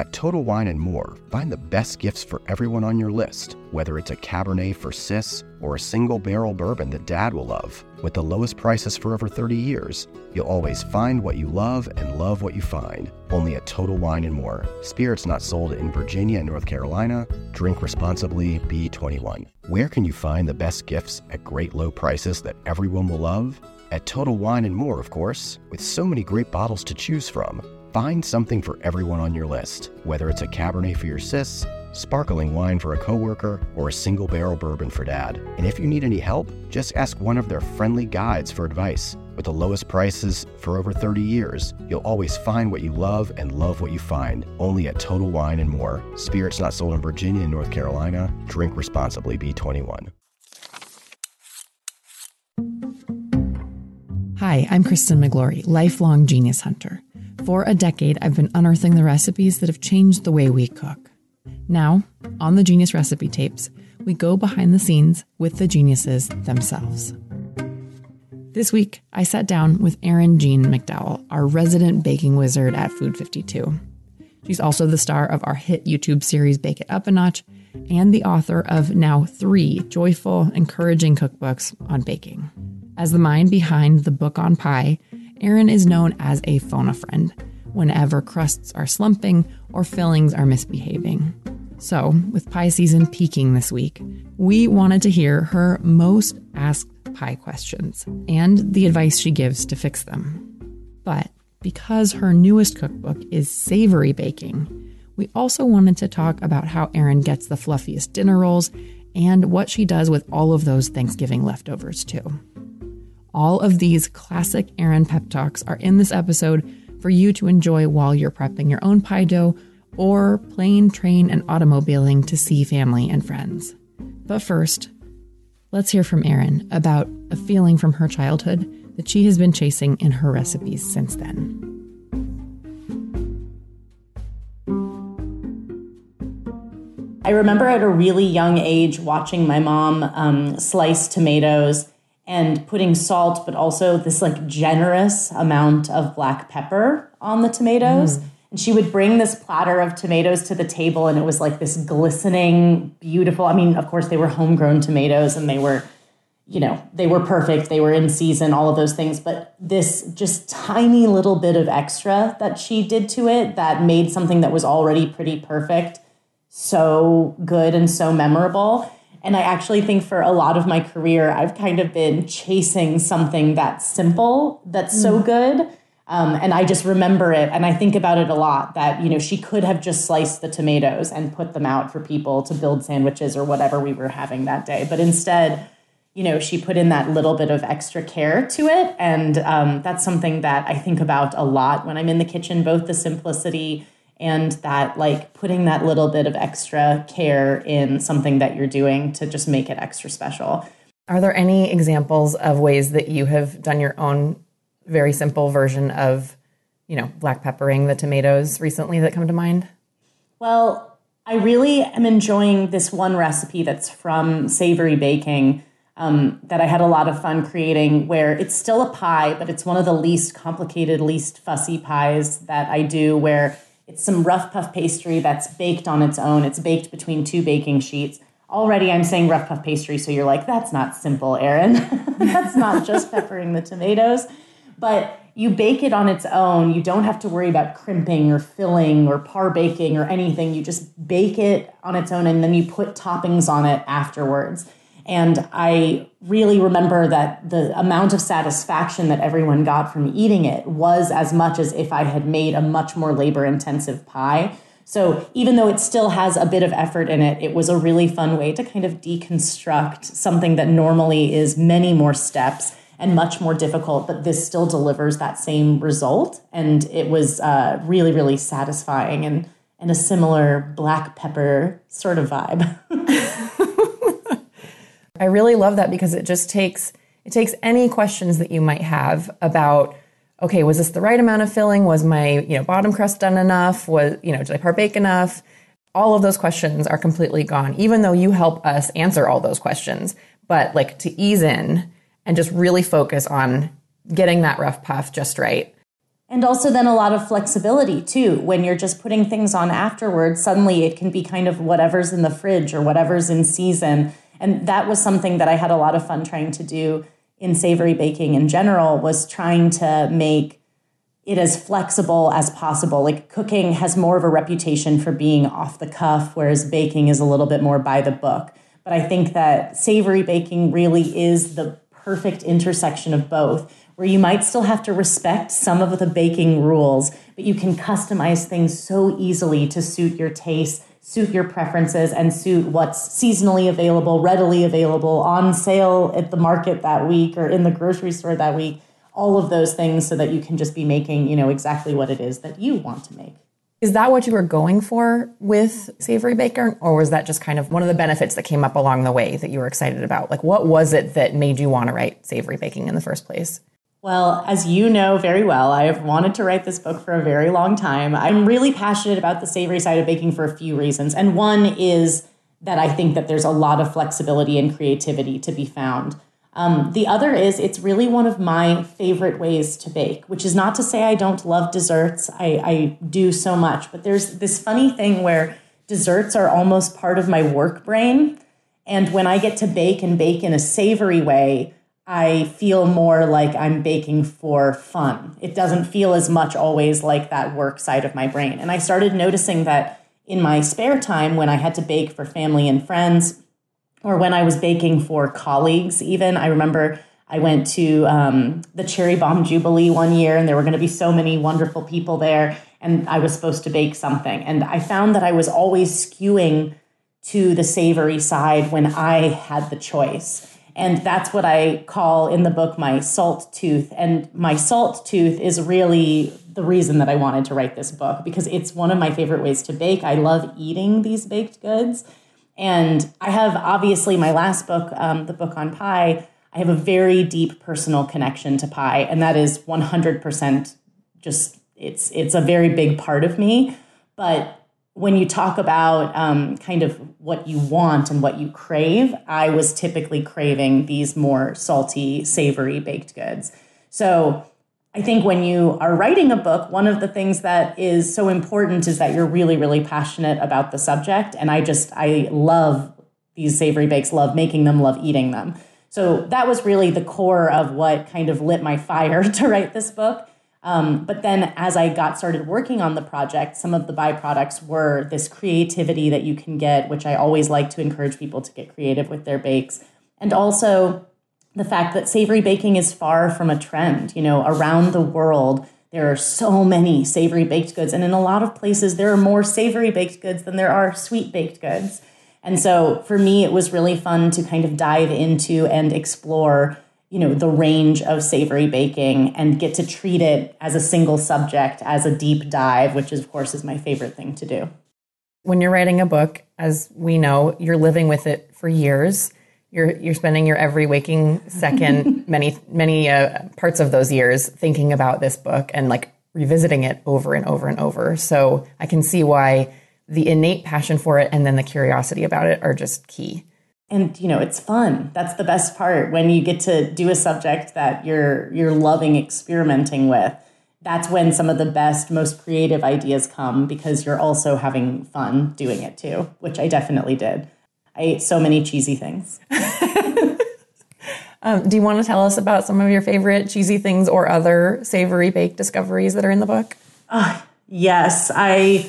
At Total Wine & More, find the best gifts for everyone on your list, whether it's a Cabernet for sis or a single barrel bourbon that Dad will love. With the lowest prices for over 30 years, you'll always find what you love and love what you find. Only at Total Wine & More. Spirits not sold in Virginia and North Carolina. Drink responsibly. Be 21. Where can you find the best gifts at great low prices that everyone will love? At Total Wine & More, of course. With so many great bottles to choose from. Find something for everyone on your list, whether it's a Cabernet for your sis, sparkling wine for a coworker, or a single barrel bourbon for Dad. And if you need any help, just ask one of their friendly guides for advice. With the lowest prices for over 30 years, you'll always find what you love and love what you find. Only at Total Wine & More. Spirits not sold in Virginia and North Carolina. Drink responsibly. Be 21. Hi, I'm Kristen McGlory, lifelong genius hunter. For a decade, I've been unearthing the recipes that have changed the way we cook. Now, on the Genius Recipe Tapes, we go behind the scenes with the geniuses themselves. This week, I sat down with Erin Jean McDowell, our resident baking wizard at Food 52. She's also the star of our hit YouTube series Bake It Up a Notch and the author of now 3 joyful, encouraging cookbooks on baking. As the mind behind the book on pie, Erin is known as a phone-a-friend whenever crusts are slumping or fillings are misbehaving. So, with pie season peaking this week, we wanted to hear her most asked pie questions and the advice she gives to fix them. But because her newest cookbook is savory baking, we also wanted to talk about how Erin gets the fluffiest dinner rolls and what she does with all of those Thanksgiving leftovers too. All of these classic Erin pep talks are in this episode for you to enjoy while you're prepping your own pie dough or plane, train, and automobiling to see family and friends. But first, let's hear from Erin about a feeling from her childhood that she has been chasing in her recipes since then. I remember at a really young age watching my mom slice tomatoes and putting salt, but also this like generous amount of black pepper on the tomatoes. And she would bring this platter of tomatoes to the table, and it was like this glistening, beautiful. I mean, of course, they were homegrown tomatoes, and they were, they were perfect. They were in season, all of those things. But this just tiny little bit of extra that she did to it that made something that was already pretty perfect so good and so memorable. And I actually think for a lot of my career, I've kind of been chasing something that's simple, that's so good. And I just remember it. And I think about it a lot that, she could have just sliced the tomatoes and put them out for people to build sandwiches or whatever we were having that day. But instead, she put in that little bit of extra care to it. And that's something that I think about a lot when I'm in the kitchen, both the simplicity and that like putting that little bit of extra care in something that you're doing to just make it extra special. Are there any examples of ways that you have done your own very simple version of, black peppering the tomatoes recently that come to mind? Well, I really am enjoying this one recipe that's from Savory Baking that I had a lot of fun creating, where it's still a pie, but it's one of the least complicated, least fussy pies that I do, where it's some rough puff pastry that's baked on its own. It's baked between 2 baking sheets. Already I'm saying rough puff pastry, so you're like, that's not simple, Erin. That's not just peppering the tomatoes. But you bake it on its own. You don't have to worry about crimping or filling or par baking or anything. You just bake it on its own, and then you put toppings on it afterwards. And I really remember that the amount of satisfaction that everyone got from eating it was as much as if I had made a much more labor-intensive pie. So even though it still has a bit of effort in it, it was a really fun way to kind of deconstruct something that normally is many more steps and much more difficult, but this still delivers that same result. And it was really, really satisfying and a similar black pepper sort of vibe. I really love that because it takes any questions that you might have about, okay, was this the right amount of filling? Was my, bottom crust done enough? Did I part-bake enough? All of those questions are completely gone, even though you help us answer all those questions. But like to ease in and just really focus on getting that rough puff just right. And also then a lot of flexibility too. When you're just putting things on afterwards, suddenly it can be kind of whatever's in the fridge or whatever's in season. And that was something that I had a lot of fun trying to do in savory baking in general, was trying to make it as flexible as possible. Like cooking has more of a reputation for being off the cuff, whereas baking is a little bit more by the book. But I think that savory baking really is the perfect intersection of both, where you might still have to respect some of the baking rules, but you can customize things so easily to suit your taste, suit your preferences, and suit what's seasonally available, readily available, on sale at the market that week or in the grocery store that week, all of those things, so that you can just be making, exactly what it is that you want to make. Is that what you were going for with Savory Baker? Or was that just kind of one of the benefits that came up along the way that you were excited about? Like, what was it that made you want to write Savory Baking in the first place? Well, as you know very well, I have wanted to write this book for a very long time. I'm really passionate about the savory side of baking for a few reasons. And one is that I think that there's a lot of flexibility and creativity to be found. The other is it's really one of my favorite ways to bake, which is not to say I don't love desserts. I do so much. But there's this funny thing where desserts are almost part of my work brain. And when I get to bake and bake in a savory way, I feel more like I'm baking for fun. It doesn't feel as much always like that work side of my brain. And I started noticing that in my spare time, when I had to bake for family and friends, or when I was baking for colleagues even. I remember I went to the Cherry Bomb Jubilee one year, and there were going to be so many wonderful people there, and I was supposed to bake something. And I found that I was always skewing to the savory side when I had the choice. And that's what I call in the book my salt tooth. And my salt tooth is really the reason that I wanted to write this book, because it's one of my favorite ways to bake. I love eating these baked goods. And I have, obviously, my last book, the book on pie, I have a very deep personal connection to pie. And that is 100% just, it's a very big part of me. But when you talk about kind of what you want and what you crave, I was typically craving these more salty, savory baked goods. So I think when you are writing a book, one of the things that is so important is that you're really, really passionate about the subject. And I love these savory bakes, love making them, love eating them. So that was really the core of what kind of lit my fire to write this book. But then as I got started working on the project, some of the byproducts were this creativity that you can get, which I always like to encourage people to get creative with their bakes. And also the fact that savory baking is far from a trend. Around the world, there are so many savory baked goods. And in a lot of places, there are more savory baked goods than there are sweet baked goods. And so for me, it was really fun to kind of dive into and explore, the range of savory baking and get to treat it as a single subject, as a deep dive, which of course is my favorite thing to do. When you're writing a book, as we know, you're living with it for years. You're spending your every waking second, many parts of those years thinking about this book and like revisiting it over and over and over. So I can see why the innate passion for it and then the curiosity about it are just key. And, it's fun. That's the best part. When you get to do a subject that you're loving experimenting with, that's when some of the best, most creative ideas come, because you're also having fun doing it too, which I definitely did. I ate so many cheesy things. Do you want to tell us about some of your favorite cheesy things or other savory baked discoveries that are in the book? Yes, I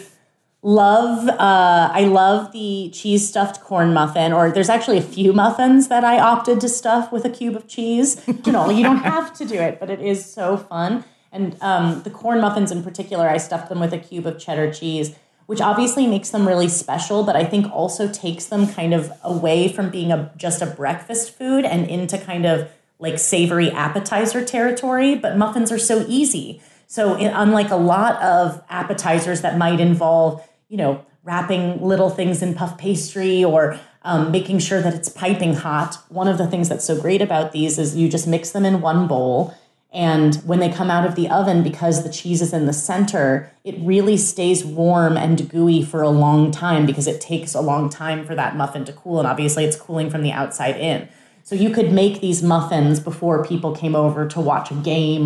love the cheese stuffed corn muffin, or there's actually a few muffins that I opted to stuff with a cube of cheese. You don't have to do it, but it is so fun. And the corn muffins in particular, I stuffed them with a cube of cheddar cheese, which obviously makes them really special, but I think also takes them kind of away from being just a breakfast food and into kind of like savory appetizer territory. But muffins are so easy. So unlike a lot of appetizers that might involve, wrapping little things in puff pastry or making sure that it's piping hot, one of the things that's so great about these is you just mix them in one bowl. And when they come out of the oven, because the cheese is in the center, it really stays warm and gooey for a long time, because it takes a long time for that muffin to cool. And obviously it's cooling from the outside in. So you could make these muffins before people came over to watch a game, or,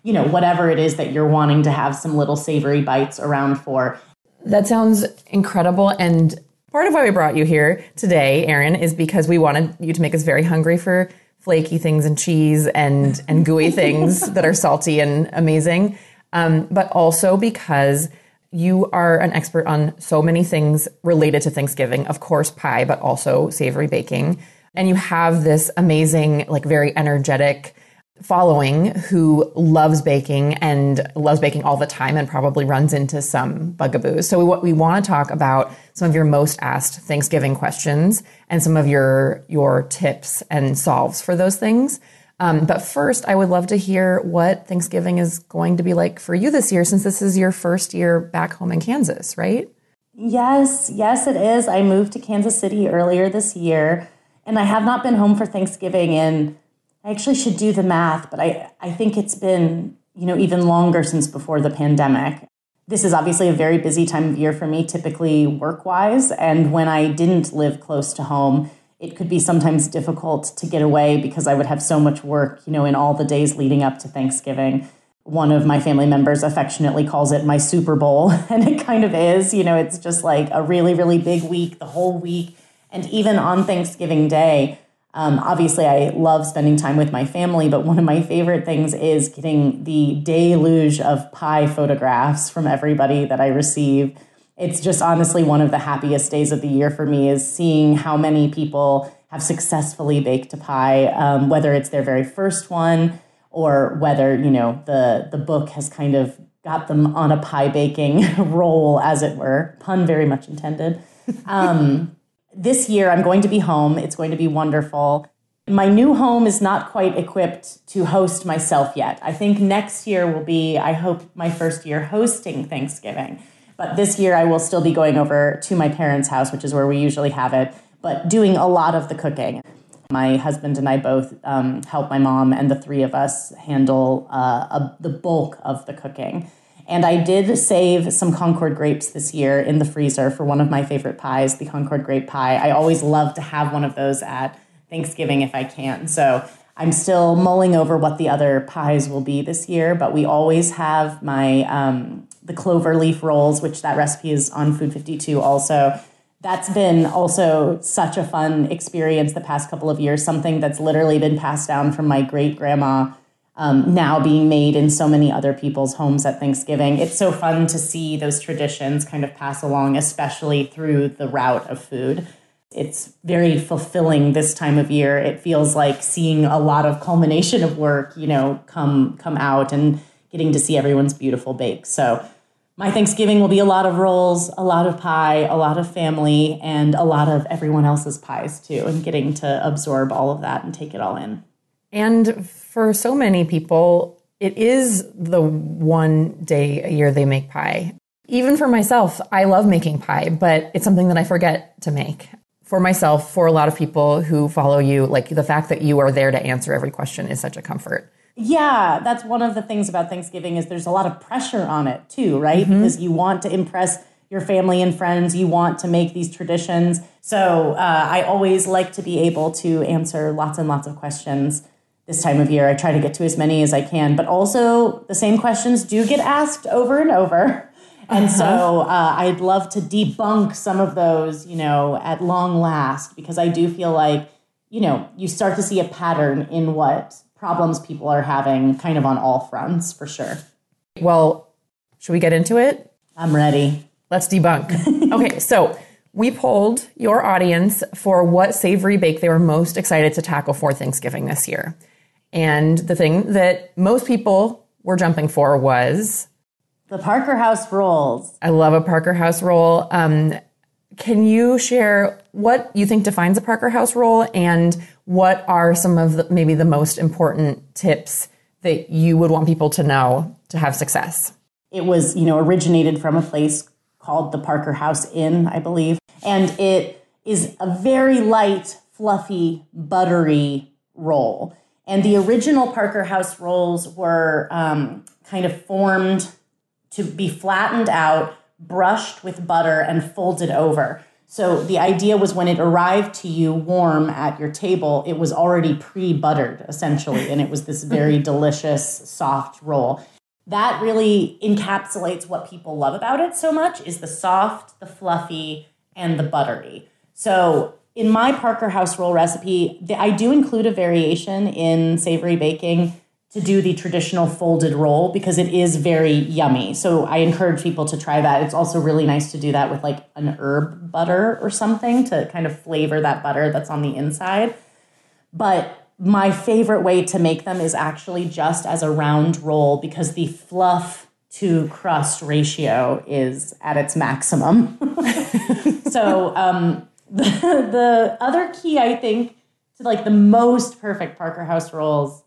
whatever it is that you're wanting to have some little savory bites around for. That sounds incredible. And part of why we brought you here today, Erin, is because we wanted you to make us very hungry for flaky things and cheese and gooey things that are salty and amazing. But also because you are an expert on so many things related to Thanksgiving, of course, pie, but also savory baking. And you have this amazing, very energetic following who loves baking and loves baking all the time and probably runs into some bugaboos. So we want to talk about some of your most asked Thanksgiving questions and some of your tips and solves for those things. But first, I would love to hear what Thanksgiving is going to be like for you this year, since this is your first year back home in Kansas, right? Yes, it is. I moved to Kansas City earlier this year, and I have not been home for Thanksgiving in, I actually should do the math, but I think it's been, even longer since before the pandemic. This is obviously a very busy time of year for me, typically work-wise. And when I didn't live close to home, it could be sometimes difficult to get away because I would have so much work, in all the days leading up to Thanksgiving. One of my family members affectionately calls it my Super Bowl, and it kind of is. It's just like a really, really big week, the whole week. And even on Thanksgiving Day, obviously, I love spending time with my family, but one of my favorite things is getting the deluge of pie photographs from everybody that I receive. It's just honestly one of the happiest days of the year for me is seeing how many people have successfully baked a pie, whether it's their very first one or whether, the book has kind of got them on a pie baking roll, as it were. Pun very much intended. This year, I'm going to be home. It's going to be wonderful. My new home is not quite equipped to host myself yet. I think next year will be, I hope, my first year hosting Thanksgiving. But this year, I will still be going over to my parents' house, which is where we usually have it, but doing a lot of the cooking. My husband and I both help my mom, and the three of us handle the bulk of the cooking. And I did save some Concord grapes this year in the freezer for one of my favorite pies, the Concord grape pie. I always love to have one of those at Thanksgiving if I can. So I'm still mulling over what the other pies will be this year, but we always have my the clover leaf rolls, which that recipe is on Food 52 also. That's been also such a fun experience the past couple of years, something that's literally been passed down from my great-grandma, now being made in so many other people's homes at Thanksgiving. It's so fun to see those traditions kind of pass along, especially through the route of food. It's very fulfilling this time of year. It feels like seeing a lot of culmination of work, come out and getting to see everyone's beautiful bakes. So my Thanksgiving will be a lot of rolls, a lot of pie, a lot of family, and a lot of everyone else's pies too, and getting to absorb all of that and take it all in. And for so many people, it is the one day a year they make pie. Even for myself, I love making pie, but it's something that I forget to make. For myself, for a lot of people who follow you, the fact that you are there to answer every question is such a comfort. Yeah, that's one of the things about Thanksgiving is there's a lot of pressure on it too, right? Mm-hmm. Because you want to impress your family and friends. You want to make these traditions. So I always like to be able to answer lots and lots of questions this time of year. I try to get to as many as I can, but also the same questions do get asked over and over. And so I'd love to debunk some of those, at long last, because I do feel like, you start to see a pattern in what problems people are having kind of on all fronts, for sure. Well, should we get into it? I'm ready. Let's debunk. Okay, so we polled your audience for what savory bake they were most excited to tackle for Thanksgiving this year. And the thing that most people were jumping for was the Parker House rolls. I love a Parker House roll. Can you share what you think defines a Parker House roll and what are some of maybe the most important tips that you would want people to know to have success? It was, originated from a place called the Parker House Inn, I believe. And it is a very light, fluffy, buttery roll. And the original Parker House rolls were kind of formed to be flattened out, brushed with butter, and folded over. So the idea was when it arrived to you warm at your table, it was already pre-buttered, essentially, and it was this very delicious, soft roll. That really encapsulates what people love about it so much, is the soft, the fluffy, and the buttery. So in my Parker House roll recipe, I do include a variation in savory baking to do the traditional folded roll because it is very yummy. So I encourage people to try that. It's also really nice to do that with like an herb butter or something to kind of flavor that butter that's on the inside. But my favorite way to make them is actually just as a round roll because the fluff to crust ratio is at its maximum. So the other key, I think, to like the most perfect Parker House rolls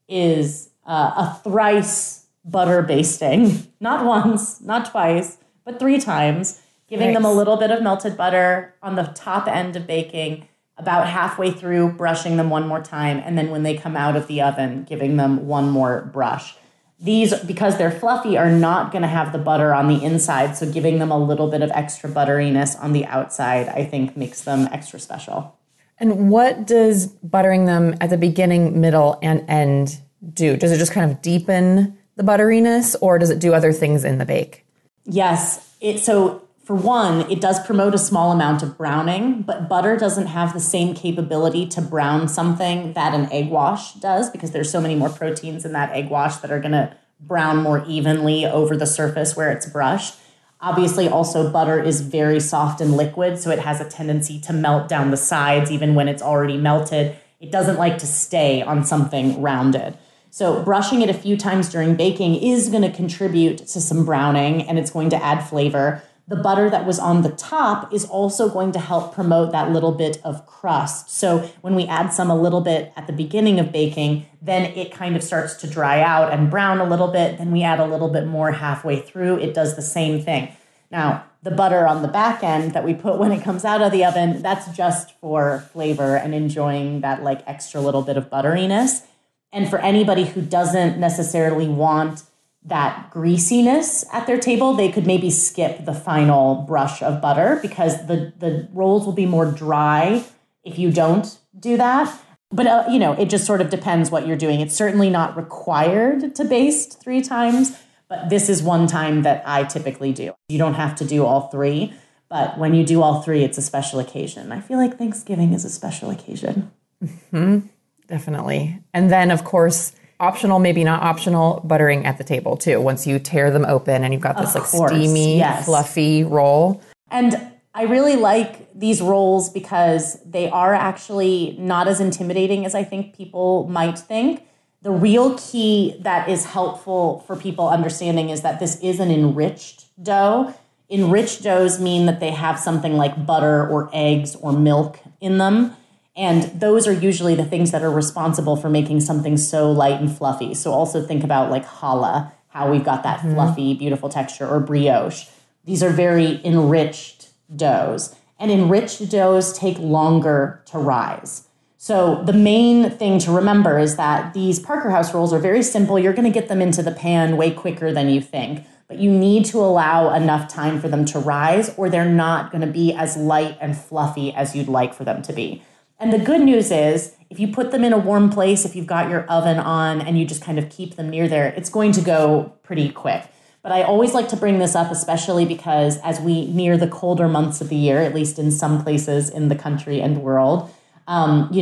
is a thrice butter basting. Not once, not twice, but 3 times. Giving them a little bit of melted butter on the top end of baking, about halfway through, brushing them one more time, and then when they come out of the oven, giving them one more brush. These, because they're fluffy, are not going to have the butter on the inside, so giving them a little bit of extra butteriness on the outside, I think, makes them extra special. And what does buttering them at the beginning, middle, and end do? Does it just kind of deepen the butteriness, or does it do other things in the bake? Yes. So for one, it does promote a small amount of browning, but butter doesn't have the same capability to brown something that an egg wash does because there's so many more proteins in that egg wash that are going to brown more evenly over the surface where it's brushed. Obviously, also butter is very soft and liquid, so it has a tendency to melt down the sides even when it's already melted. It doesn't like to stay on something rounded. So brushing it a few times during baking is going to contribute to some browning, and it's going to add flavor. The butter that was on the top is also going to help promote that little bit of crust. So when we add some a little bit at the beginning of baking, then it kind of starts to dry out and brown a little bit. Then we add a little bit more halfway through. It does the same thing. Now, the butter on the back end that we put when it comes out of the oven, that's just for flavor and enjoying that like extra little bit of butteriness. And for anybody who doesn't necessarily want that greasiness at their table, they could maybe skip the final brush of butter because the rolls will be more dry if you don't do that. But, it just sort of depends what you're doing. It's certainly not required to baste 3 times, but this is one time that I typically do. You don't have to do all 3, but when you do all 3, it's a special occasion. I feel like Thanksgiving is a special occasion. Mm-hmm. Definitely. And then, of course, optional, maybe not optional, buttering at the table too. Once you tear them open and you've got this steamy, fluffy roll. And I really like these rolls because they are actually not as intimidating as I think people might think. The real key that is helpful for people understanding is that this is an enriched dough. Enriched doughs mean that they have something like butter or eggs or milk in them. And those are usually the things that are responsible for making something so light and fluffy. So also think about like challah, how we've got that fluffy, beautiful texture, or brioche. These are very enriched doughs. And enriched doughs take longer to rise. So the main thing to remember is that these Parker House rolls are very simple. You're going to get them into the pan way quicker than you think. But you need to allow enough time for them to rise, or they're not going to be as light and fluffy as you'd like for them to be. And the good news is, if you put them in a warm place, if you've got your oven on and you just kind of keep them near there, it's going to go pretty quick. But I always like to bring this up, especially because as we near the colder months of the year, at least in some places in the country and world, an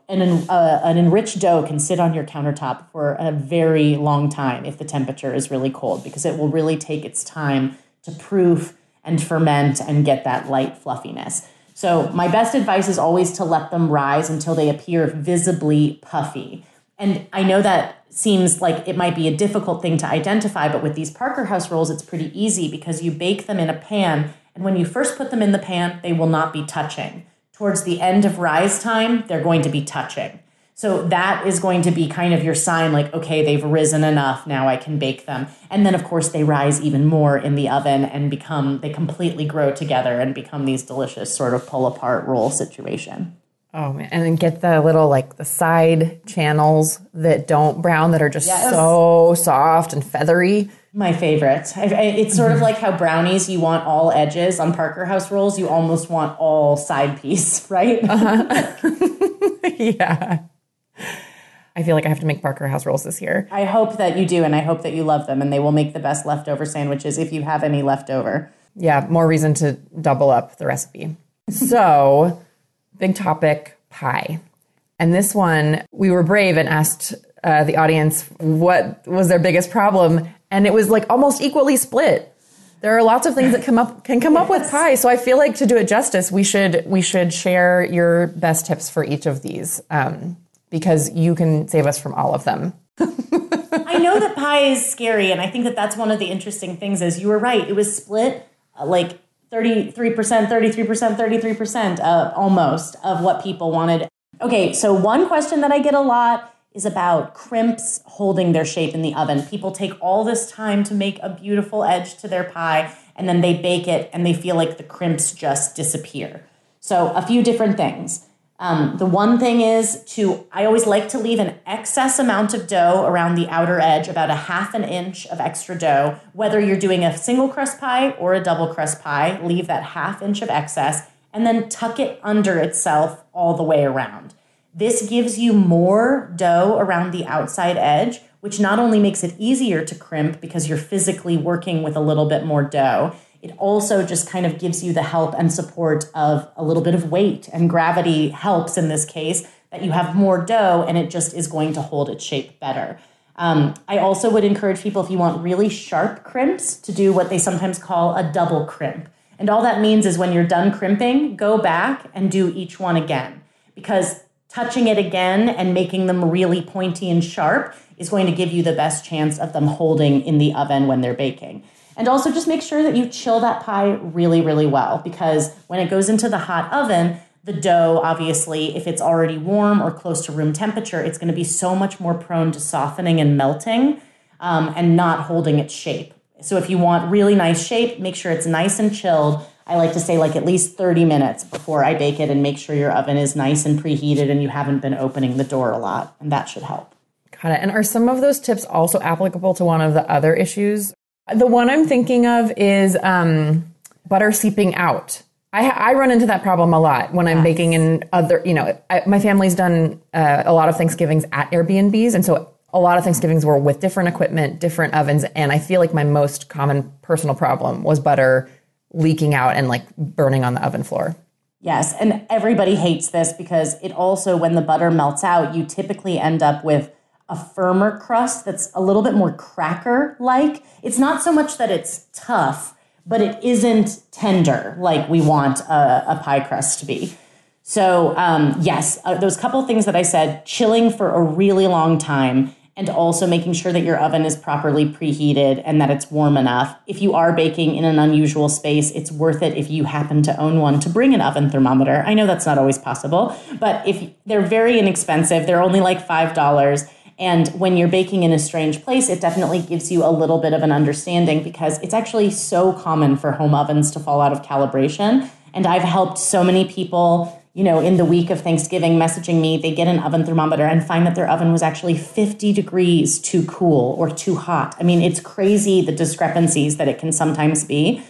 enriched dough can sit on your countertop for a very long time if the temperature is really cold, because it will really take its time to proof and ferment and get that light fluffiness. So my best advice is always to let them rise until they appear visibly puffy. And I know that seems like it might be a difficult thing to identify, but with these Parker House rolls, it's pretty easy because you bake them in a pan. And when you first put them in the pan, they will not be touching. Towards the end of rise time, they're going to be touching. So that is going to be kind of your sign like, okay, they've risen enough, now I can bake them. And then, of course, they rise even more in the oven and they completely grow together and become these delicious sort of pull-apart roll situation. Oh, man. And then get the little, the side channels that don't brown, that are just so soft and feathery. My favorite. It's sort of like how brownies, you want all edges. On Parker House rolls, you almost want all side piece, right? Yeah. I feel like I have to make Parker House rolls this year. I hope that you do, and I hope that you love them, and they will make the best leftover sandwiches if you have any left over. Yeah, more reason to double up the recipe. So, big topic, pie. And this one, we were brave and asked the audience what was their biggest problem, and it was like almost equally split. There are lots of things that can come up with pie. So I feel like to do it justice, we should share your best tips for each of these. Because you can save us from all of them. I know that pie is scary, and I think that that's one of the interesting things is you were right. It was split like 33%, 33%, 33% almost of what people wanted. Okay, so one question that I get a lot is about crimps holding their shape in the oven. People take all this time to make a beautiful edge to their pie, and then they bake it, and they feel like the crimps just disappear. So a few different things. The one thing is I always like to leave an excess amount of dough around the outer edge, about a half an inch of extra dough. Whether you're doing a single crust pie or a double crust pie, leave that half inch of excess and then tuck it under itself all the way around. This gives you more dough around the outside edge, which not only makes it easier to crimp because you're physically working with a little bit more dough, it also just kind of gives you the help and support of a little bit of weight, and gravity helps in this case, that you have more dough and it just is going to hold its shape better. I also would encourage people, if you want really sharp crimps, to do what they sometimes call a double crimp. And all that means is when you're done crimping, go back and do each one again, because touching it again and making them really pointy and sharp is going to give you the best chance of them holding in the oven when they're baking. And also just make sure that you chill that pie really, really well, because when it goes into the hot oven, the dough, obviously, if it's already warm or close to room temperature, it's going to be so much more prone to softening and melting and not holding its shape. So if you want really nice shape, make sure it's nice and chilled. I like to say like at least 30 minutes before I bake it, and make sure your oven is nice and preheated and you haven't been opening the door a lot, and that should help. Got it. And are some of those tips also applicable to one of the other issues? The one I'm thinking of is butter seeping out. I run into that problem a lot when I'm baking in other, my family's done a lot of Thanksgivings at Airbnbs. And so a lot of Thanksgivings were with different equipment, different ovens. And I feel like my most common personal problem was butter leaking out and like burning on the oven floor. Yes. And everybody hates this because it also, when the butter melts out, you typically end up with a firmer crust that's a little bit more cracker-like. It's not so much that it's tough, but it isn't tender like we want a pie crust to be. So yes, those couple things that I said, chilling for a really long time, and also making sure that your oven is properly preheated and that it's warm enough. If you are baking in an unusual space, it's worth it, if you happen to own one, to bring an oven thermometer. I know that's not always possible, but if they're very inexpensive, they're only like $5. And when you're baking in a strange place, it definitely gives you a little bit of an understanding, because it's actually so common for home ovens to fall out of calibration. And I've helped so many people, in the week of Thanksgiving, messaging me, they get an oven thermometer and find that their oven was actually 50 degrees too cool or too hot. I mean, it's crazy the discrepancies that it can sometimes be.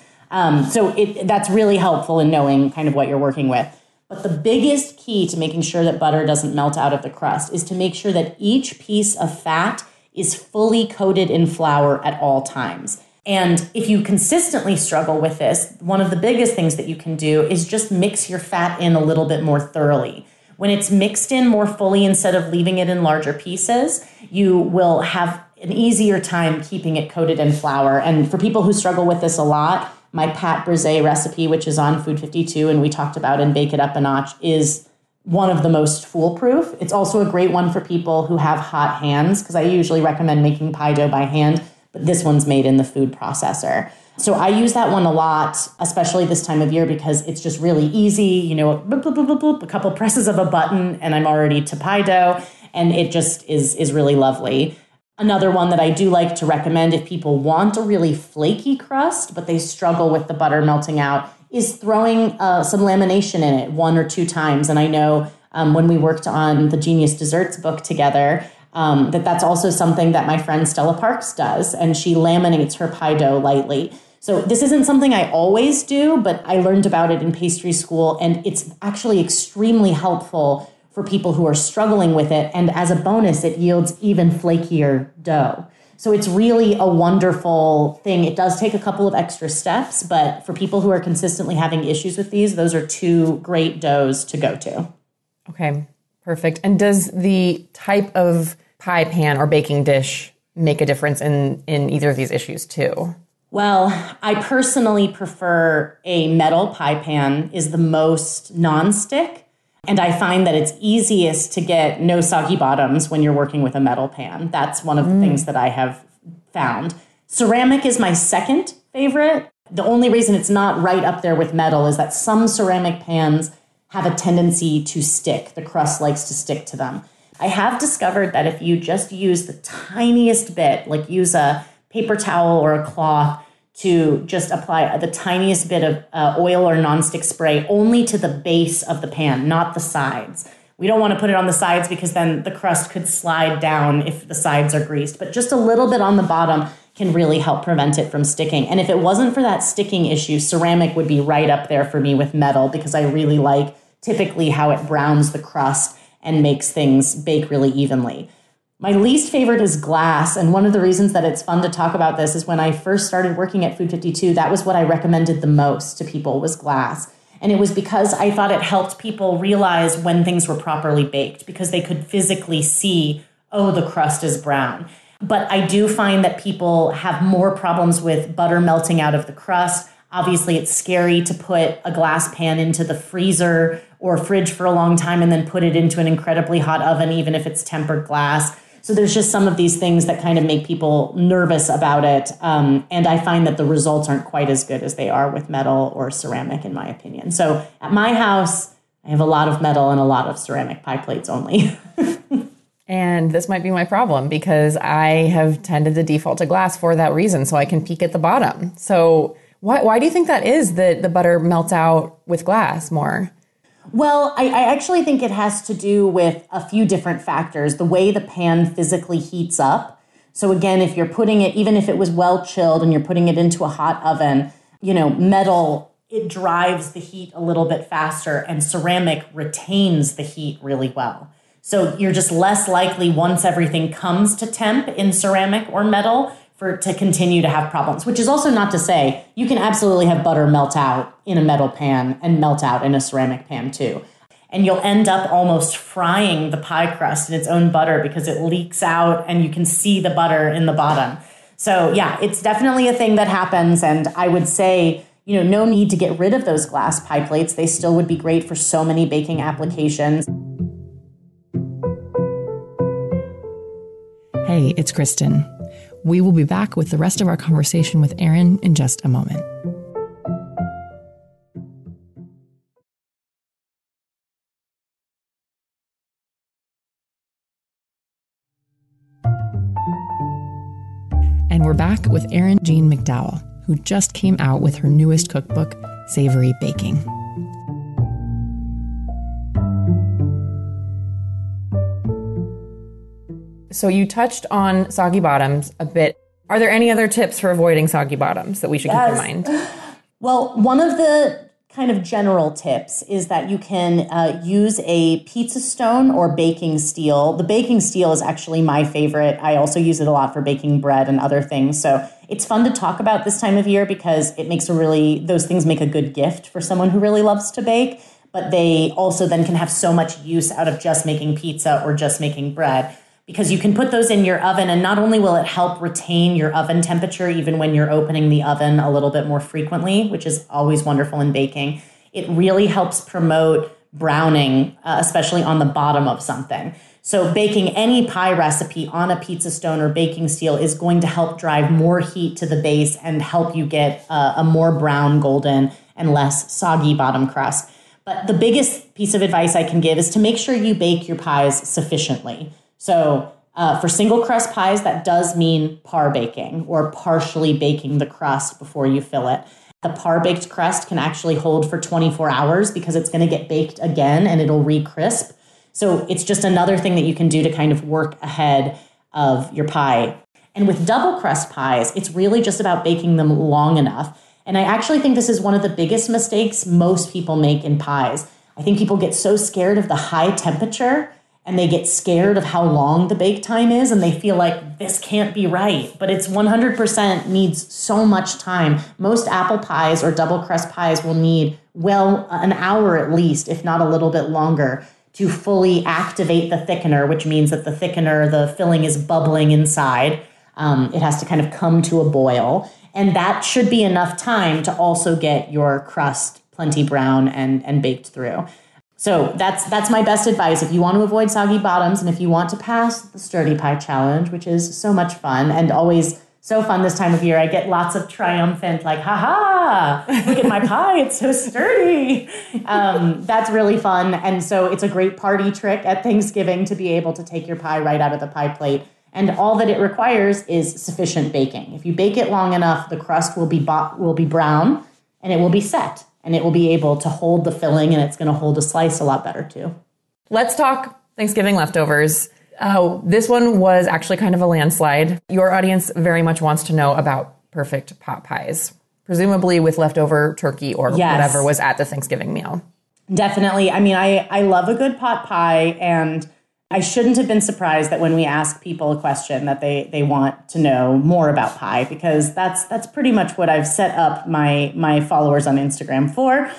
So that's really helpful in knowing kind of what you're working with. But the biggest key to making sure that butter doesn't melt out of the crust is to make sure that each piece of fat is fully coated in flour at all times. And if you consistently struggle with this, one of the biggest things that you can do is just mix your fat in a little bit more thoroughly. When it's mixed in more fully instead of leaving it in larger pieces, you will have an easier time keeping it coated in flour. And for people who struggle with this a lot, my pâte brisée recipe, which is on Food 52 and we talked about in Bake It Up a Notch, is one of the most foolproof. It's also a great one for people who have hot hands, because I usually recommend making pie dough by hand, but this one's made in the food processor. So I use that one a lot, especially this time of year, because it's just really easy, boop, boop, boop, boop, boop, a couple presses of a button and I'm already to pie dough, and it just is really lovely. Another one that I do like to recommend if people want a really flaky crust, but they struggle with the butter melting out, is throwing some lamination in it 1 or 2 times. And I know when we worked on the Genius Desserts book together, That's also something that my friend Stella Parks does, and she laminates her pie dough lightly. So this isn't something I always do, but I learned about it in pastry school, and it's actually extremely helpful for people who are struggling with it. And as a bonus, it yields even flakier dough. So it's really a wonderful thing. It does take a couple of extra steps, but for people who are consistently having issues with these, those are two great doughs to go to. Okay, perfect. And does the type of pie pan or baking dish make a difference in either of these issues too? Well, I personally prefer a metal pie pan is the most nonstick. And I find that it's easiest to get no soggy bottoms when you're working with a metal pan. That's one of the things that I have found. Ceramic is my second favorite. The only reason it's not right up there with metal is that some ceramic pans have a tendency to stick. The crust likes to stick to them. I have discovered that if you just use the tiniest bit, like use a paper towel or a cloth to just apply the tiniest bit of oil or nonstick spray only to the base of the pan, not the sides. We don't want to put it on the sides because then the crust could slide down if the sides are greased, but just a little bit on the bottom can really help prevent it from sticking. And if it wasn't for that sticking issue, ceramic would be right up there for me with metal because I really like typically how it browns the crust and makes things bake really evenly. My least favorite is glass, and one of the reasons that it's fun to talk about this is when I first started working at Food 52, that was what I recommended the most to people was glass. And it was because I thought it helped people realize when things were properly baked because they could physically see, oh, the crust is brown. But I do find that people have more problems with butter melting out of the crust. Obviously, it's scary to put a glass pan into the freezer or fridge for a long time and then put it into an incredibly hot oven, even if it's tempered glass. So there's just some of these things that kind of make people nervous about it. And I find that the results aren't quite as good as they are with metal or ceramic, in my opinion. So at my house, I have a lot of metal and a lot of ceramic pie plates only. And this might be my problem because I have tended to default to glass for that reason, so I can peek at the bottom. So why do you think that is that the butter melts out with glass more? Well, I actually think it has to do with a few different factors. The way the pan physically heats up. So again, if you're putting it, even if it was well chilled and you're putting it into a hot oven, metal, it drives the heat a little bit faster and ceramic retains the heat really well. So you're just less likely once everything comes to temp in ceramic or metal to continue to have problems, which is also not to say you can absolutely have butter melt out in a metal pan and melt out in a ceramic pan too. And you'll end up almost frying the pie crust in its own butter because it leaks out and you can see the butter in the bottom. So yeah, it's definitely a thing that happens. And I would say, no need to get rid of those glass pie plates. They still would be great for so many baking applications. Hey, it's Kristen. We will be back with the rest of our conversation with Erin in just a moment. And we're back with Erin Jean McDowell, who just came out with her newest cookbook, Savory Baking. So you touched on soggy bottoms a bit. Are there any other tips for avoiding soggy bottoms that we should keep in mind? Well, one of the kind of general tips is that you can use a pizza stone or baking steel. The baking steel is actually my favorite. I also use it a lot for baking bread and other things. So it's fun to talk about this time of year because it makes those things make a good gift for someone who really loves to bake. But they also then can have so much use out of just making pizza or just making bread. Because you can put those in your oven and not only will it help retain your oven temperature even when you're opening the oven a little bit more frequently, which is always wonderful in baking, it really helps promote browning, especially on the bottom of something. So baking any pie recipe on a pizza stone or baking steel is going to help drive more heat to the base and help you get a more brown, golden, and less soggy bottom crust. But the biggest piece of advice I can give is to make sure you bake your pies sufficiently. So for single crust pies, that does mean par baking or partially baking the crust before you fill it. The par baked crust can actually hold for 24 hours because it's going to get baked again and it'll re-crisp. So it's just another thing that you can do to kind of work ahead of your pie. And with double crust pies, it's really just about baking them long enough. And I actually think this is one of the biggest mistakes most people make in pies. I think people get so scared of the high temperature and they get scared of how long the bake time is and they feel like this can't be right. But it's 100% needs so much time. Most apple pies or double crust pies will need an hour at least, if not a little bit longer, to fully activate the thickener, which means that the filling is bubbling inside. It has to kind of come to a boil. And that should be enough time to also get your crust plenty brown and baked through. So that's my best advice. If you want to avoid soggy bottoms and if you want to pass the sturdy pie challenge, which is so much fun and always so fun this time of year, I get lots of triumphant, like, ha, look at my pie, it's so sturdy. That's really fun. And so it's a great party trick at Thanksgiving to be able to take your pie right out of the pie plate. And all that it requires is sufficient baking. If you bake it long enough, the crust will be brown and it will be set. And it will be able to hold the filling and it's going to hold a slice a lot better too. Let's talk Thanksgiving leftovers. This one was actually kind of a landslide. Your audience very much wants to know about perfect pot pies, presumably with leftover turkey or whatever was at the Thanksgiving meal. Definitely. I mean, I love a good pot pie, and I shouldn't have been surprised that when we ask people a question that they want to know more about pie, because that's pretty much what I've set up my followers on Instagram for.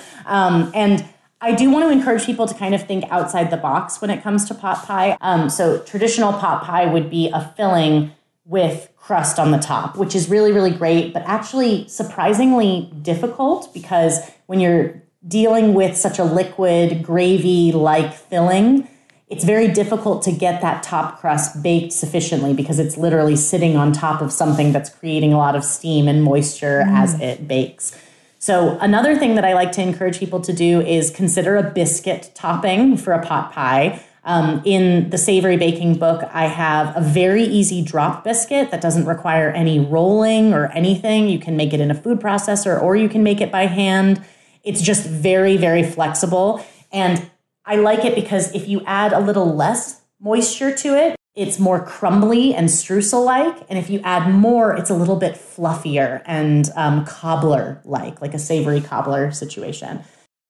And I do want to encourage people to kind of think outside the box when it comes to pot pie. So traditional pot pie would be a filling with crust on the top, which is really, really great, but actually surprisingly difficult because when you're dealing with such a liquid gravy-like filling, it's very difficult to get that top crust baked sufficiently because it's literally sitting on top of something that's creating a lot of steam and moisture as it bakes. So another thing that I like to encourage people to do is consider a biscuit topping for a pot pie. In the Savory Baking book, I have a very easy drop biscuit that doesn't require any rolling or anything. You can make it in a food processor or you can make it by hand. It's just very, very flexible. And I like it because if you add a little less moisture to it, it's more crumbly and streusel-like. And if you add more, it's a little bit fluffier and cobbler-like a savory cobbler situation.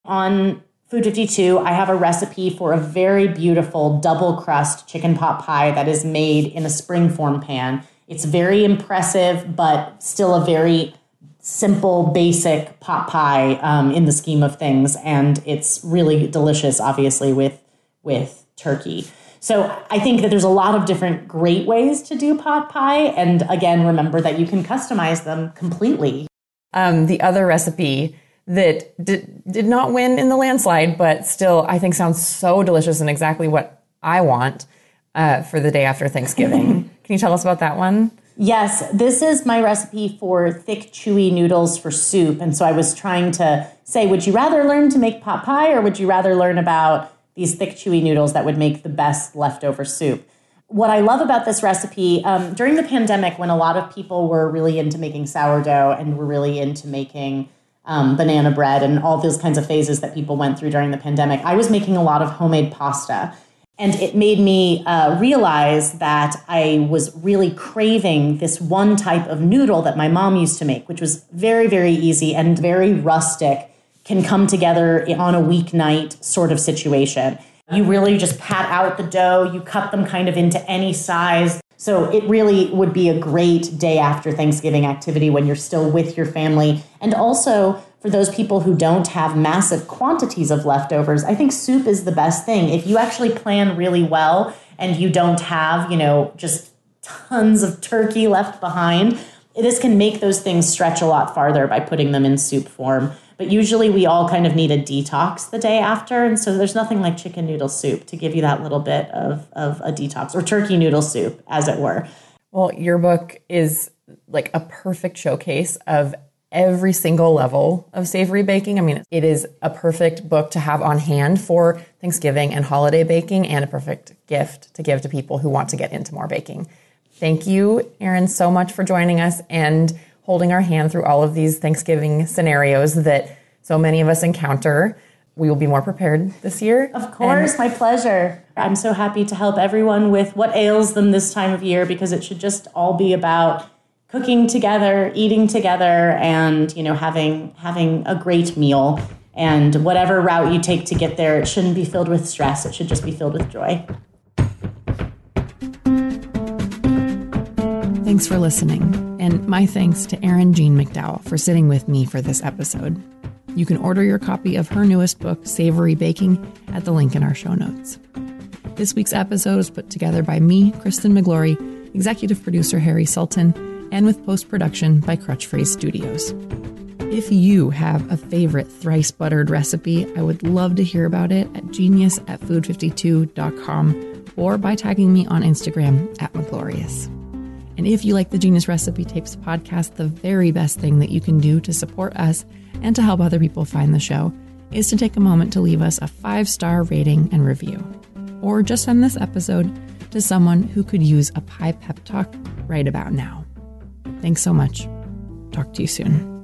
On Food 52, I have a recipe for a very beautiful double crust chicken pot pie that is made in a springform pan. It's very impressive, but still a very simple, basic pot pie in the scheme of things. And it's really delicious, obviously, with turkey. So I think that there's a lot of different great ways to do pot pie. And again, remember that you can customize them completely. The other recipe that did not win in the landslide, but still I think sounds so delicious and exactly what I want for the day after Thanksgiving. Can you tell us about that one? Yes, this is my recipe for thick, chewy noodles for soup. And so I was trying to say, would you rather learn to make pot pie or would you rather learn about these thick, chewy noodles that would make the best leftover soup? What I love about this recipe, during the pandemic, when a lot of people were really into making sourdough and were really into making banana bread and all those kinds of phases that people went through during the pandemic, I was making a lot of homemade pasta. And it made me realize that I was really craving this one type of noodle that my mom used to make, which was very, very easy and very rustic, can come together on a weeknight sort of situation. You really just pat out the dough, you cut them kind of into any size. So it really would be a great day after Thanksgiving activity when you're still with your family. And also, for those people who don't have massive quantities of leftovers, I think soup is the best thing. If you actually plan really well and you don't have, just tons of turkey left behind, this can make those things stretch a lot farther by putting them in soup form. But usually we all kind of need a detox the day after. And so there's nothing like chicken noodle soup to give you that little bit of a detox, or turkey noodle soup, as it were. Well, your book is like a perfect showcase of every single level of savory baking. I mean, it is a perfect book to have on hand for Thanksgiving and holiday baking, and a perfect gift to give to people who want to get into more baking. Thank you, Erin, so much for joining us and holding our hand through all of these Thanksgiving scenarios that so many of us encounter. we will be more prepared this year. Of course, my pleasure. I'm so happy to help everyone with what ails them this time of year, because it should just all be about cooking together, eating together, and, you know, having a great meal. And whatever route you take to get there, it shouldn't be filled with stress. It should just be filled with joy. Thanks for listening. And my thanks to Erin Jean McDowell for sitting with me for this episode. You can order your copy of her newest book, Savory Baking, at the link in our show notes. This week's episode was put together by me, Kristen McGlory, executive producer Harry Sultan, and with post-production by Crutchphrase Studios. If you have a favorite thrice buttered recipe, I would love to hear about it at genius@food52.com or by tagging me on Instagram @McGlorious. And if you like the Genius Recipe Tapes podcast, the very best thing that you can do to support us and to help other people find the show is to take a moment to leave us a 5-star rating and review. Or just send this episode to someone who could use a pie pep talk right about now. Thanks so much. Talk to you soon.